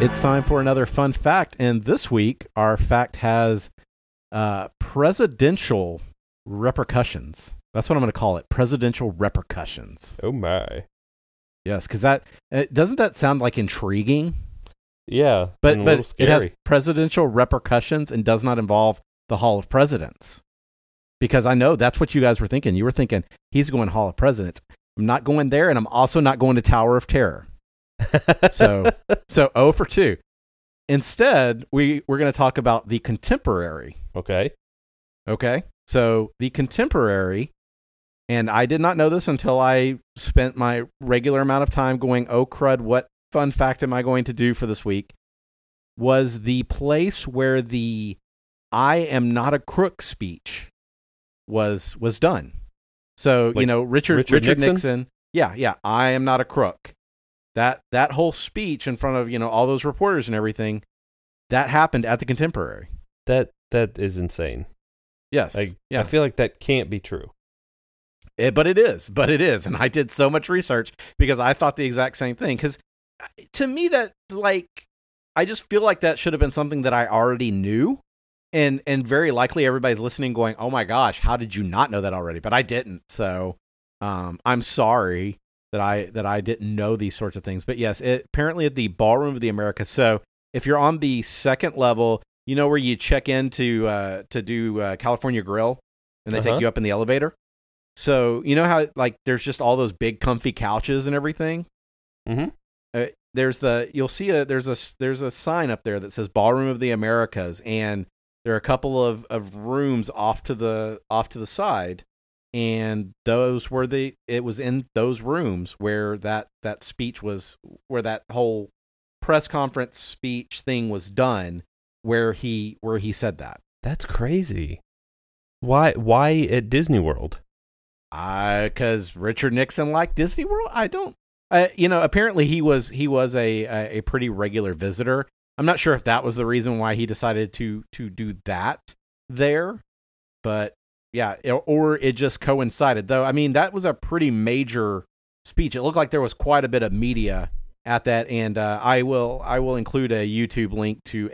It's time for another fun fact, and this week our fact has presidential repercussions. That's what I'm going to call it, presidential repercussions. Oh my. Yes, because doesn't that sound like intriguing? Yeah, but scary. It has presidential repercussions and does not involve the Hall of Presidents. Because I know that's what you guys were thinking. You were thinking, he's going Hall of Presidents. I'm not going there, and I'm also not going to Tower of Terror. So 0 for 2. Instead, we're going to talk about the contemporary. Okay. So the contemporary, and I did not know this until I spent my regular amount of time going, oh crud, what fun fact am I going to do for this week? Was the place where the "I am not a crook" speech was done. So, like Richard Nixon. Yeah, I am not a crook. That whole speech in front of, all those reporters and everything, that happened at the Contemporary. That is insane. Yes. I feel like that can't be true. But it is. And I did so much research because I thought the exact same thing. Because to me, that, I just feel like that should have been something that I already knew. And very likely everybody's listening going, oh my gosh, how did you not know that already? But I didn't. So I'm sorry that I didn't know these sorts of things. But yes, apparently at the Ballroom of the Americas. So if you're on the second level, where you check in to do California Grill and they take you up in the elevator. So you know how there's just all those big comfy couches and everything. Mm-hmm. You'll see there's a sign up there that says Ballroom of the Americas, and there are a couple of rooms off to the side. And it was in those rooms where that speech was, where that whole press conference speech thing was done, where he said that. That's crazy. Why at Disney World? Because Richard Nixon liked Disney World. I don't. Apparently he was a pretty regular visitor. I'm not sure if that was the reason why he decided to do that there, but. Yeah, or it just coincided. Though, I mean, that was a pretty major speech. It looked like there was quite a bit of media at that, and I will include a YouTube link to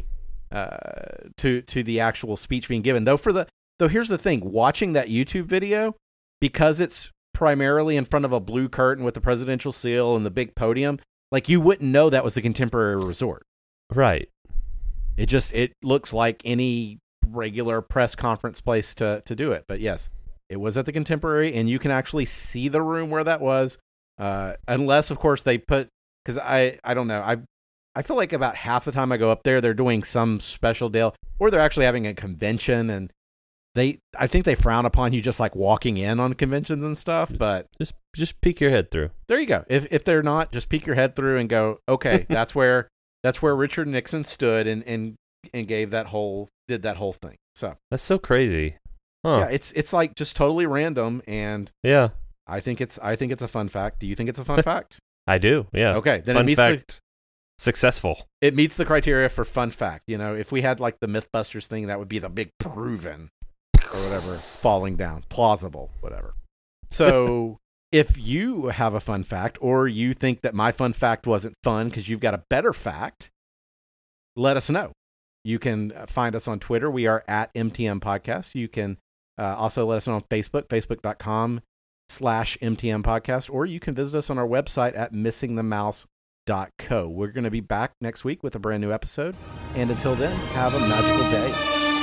to the actual speech being given. Though here's the thing: watching that YouTube video, because it's primarily in front of a blue curtain with the presidential seal and the big podium, you wouldn't know that was the Contemporary Resort. Right. It looks like any regular press conference place to do it. But yes, it was at the Contemporary, and you can actually see the room where that was, unless of course they put, because I don't know, I feel like about half the time I go up there they're doing some special deal, or they're actually having a convention, and I think they frown upon you just walking in on conventions and stuff. But just peek your head through. There you go. If they're not, just peek your head through and go, okay, that's where Richard Nixon stood and gave did that whole thing. So that's so crazy. Huh. Yeah, it's just totally random, and yeah, I think it's a fun fact. Do you think it's a fun fact? I do. Yeah. Okay, then fun it meets fact. Successful. It meets the criteria for fun fact. If we had the MythBusters thing, that would be the big proven or whatever, falling down, plausible, whatever. So if you have a fun fact, or you think that my fun fact wasn't fun because you've got a better fact, let us know. You can find us on Twitter. We are at MTM Podcast. You can also let us know on Facebook, facebook.com/MTM Podcast, or you can visit us on our website at missingthemouse.co. We're going to be back next week with a brand new episode. And until then, have a magical day.